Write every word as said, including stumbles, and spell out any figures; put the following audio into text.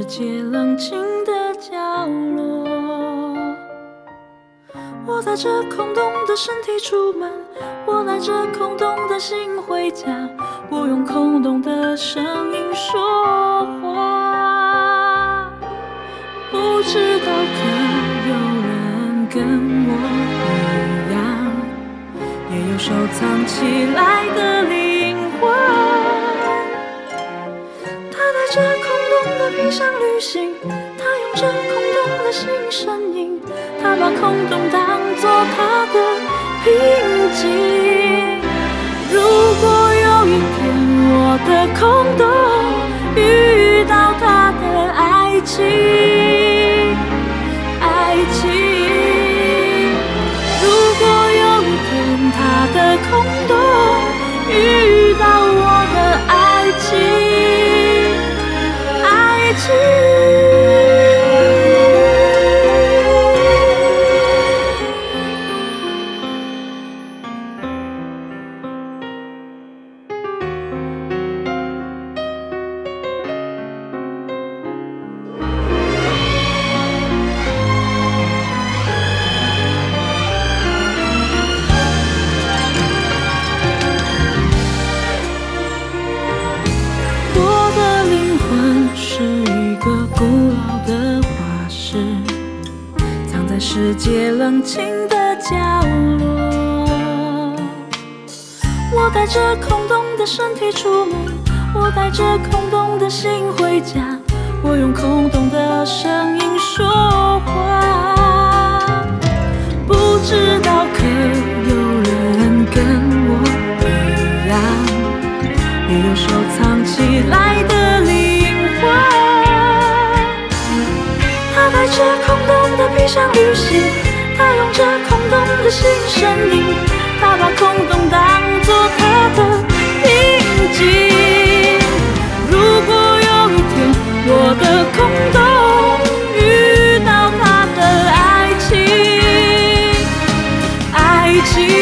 界冷清的角落。我带着空洞的身体出门，我带着空洞的心回家，我用空洞的声音说话。不知道可有人跟我一样，也有收藏起来的灵魂。他带着空洞的皮箱旅行，他用着空洞的心呻吟，他把空洞当作他的平静。如果有一天我的空洞遇到他的爱情，爱情，如果有一天他的空洞遇到我的爱情，爱情。世界冷清的角落，我带着空洞的身体出门，我带着空洞的心回家，我用空洞的声音说话。不知道可有人跟我一样，也有收藏起来的灵魂。他带着空洞的皮箱旅行，他用着空洞的心呻吟，他把空洞当作他的平静。如果有一天我的空洞遇到他的爱情，爱情。